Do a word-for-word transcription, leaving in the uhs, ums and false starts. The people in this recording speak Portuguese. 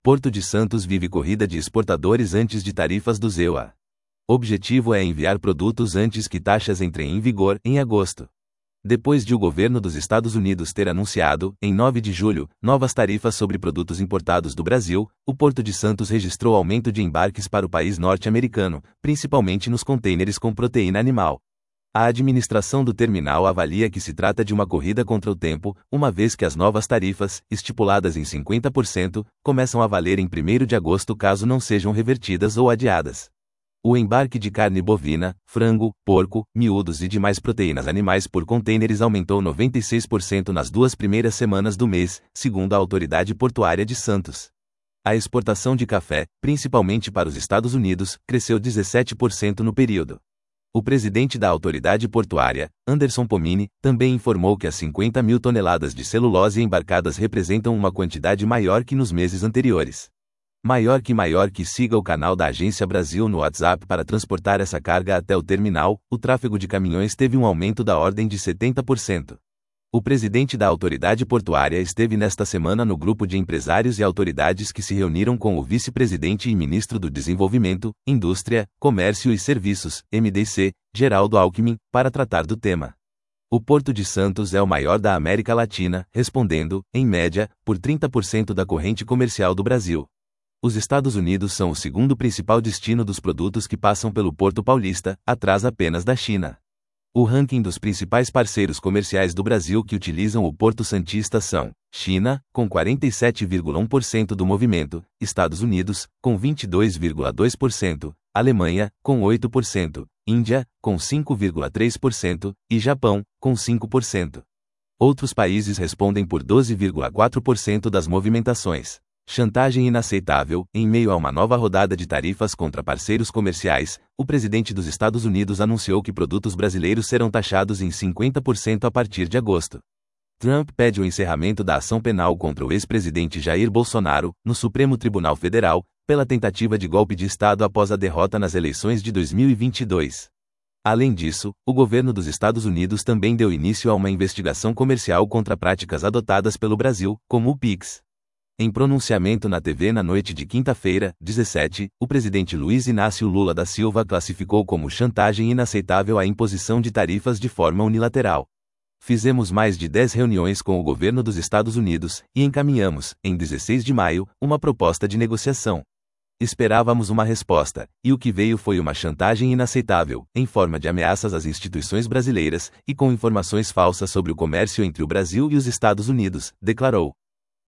Porto de Santos vive corrida de exportadores antes de tarifas do Z E U A. Objetivo é enviar produtos antes que taxas entrem em vigor em agosto. Depois de o governo dos Estados Unidos ter anunciado, em nove de julho, novas tarifas sobre produtos importados do Brasil, o Porto de Santos registrou aumento de embarques para o país norte-americano, principalmente nos contêineres com proteína animal. A administração do terminal avalia que se trata de uma corrida contra o tempo, uma vez que as novas tarifas, estipuladas em cinquenta por cento, começam a valer em primeiro de agosto caso não sejam revertidas ou adiadas. O embarque de carne bovina, frango, porco, miúdos e demais proteínas animais por contêineres aumentou noventa e seis por cento nas duas primeiras semanas do mês, segundo a Autoridade Portuária de Santos. A exportação de café, principalmente para os Estados Unidos, cresceu dezessete por cento no período. O presidente da autoridade portuária, Anderson Pomini, também informou que as cinquenta mil toneladas de celulose embarcadas representam uma quantidade maior que nos meses anteriores. Maior que maior que siga o canal da Agência Brasil no WhatsApp para transportar essa carga até o terminal, o tráfego de caminhões teve um aumento da ordem de setenta por cento. O presidente da autoridade portuária esteve nesta semana no grupo de empresários e autoridades que se reuniram com o vice-presidente e ministro do Desenvolvimento, Indústria, Comércio e Serviços, M D C, Geraldo Alckmin, para tratar do tema. O Porto de Santos é o maior da América Latina, respondendo, em média, por trinta por cento da corrente comercial do Brasil. Os Estados Unidos são o segundo principal destino dos produtos que passam pelo Porto Paulista, atrás apenas da China. O ranking dos principais parceiros comerciais do Brasil que utilizam o Porto Santista são: China, com quarenta e sete vírgula um por cento do movimento, Estados Unidos, com vinte e dois vírgula dois por cento, Alemanha, com oito por cento, Índia, com cinco vírgula três por cento, e Japão, com cinco por cento. Outros países respondem por doze vírgula quatro por cento das movimentações. Chantagem inaceitável. Em meio a uma nova rodada de tarifas contra parceiros comerciais, o presidente dos Estados Unidos anunciou que produtos brasileiros serão taxados em cinquenta por cento a partir de agosto. Trump pede o encerramento da ação penal contra o ex-presidente Jair Bolsonaro, no Supremo Tribunal Federal, pela tentativa de golpe de Estado após a derrota nas eleições de dois mil e vinte e dois. Além disso, o governo dos Estados Unidos também deu início a uma investigação comercial contra práticas adotadas pelo Brasil, como o Pix. Em pronunciamento na T V na noite de quinta-feira, dezessete, o presidente Luiz Inácio Lula da Silva classificou como chantagem inaceitável a imposição de tarifas de forma unilateral. Fizemos mais de dez reuniões com o governo dos Estados Unidos e encaminhamos, em dezesseis de maio, uma proposta de negociação. Esperávamos uma resposta, e o que veio foi uma chantagem inaceitável, em forma de ameaças às instituições brasileiras e com informações falsas sobre o comércio entre o Brasil e os Estados Unidos, declarou.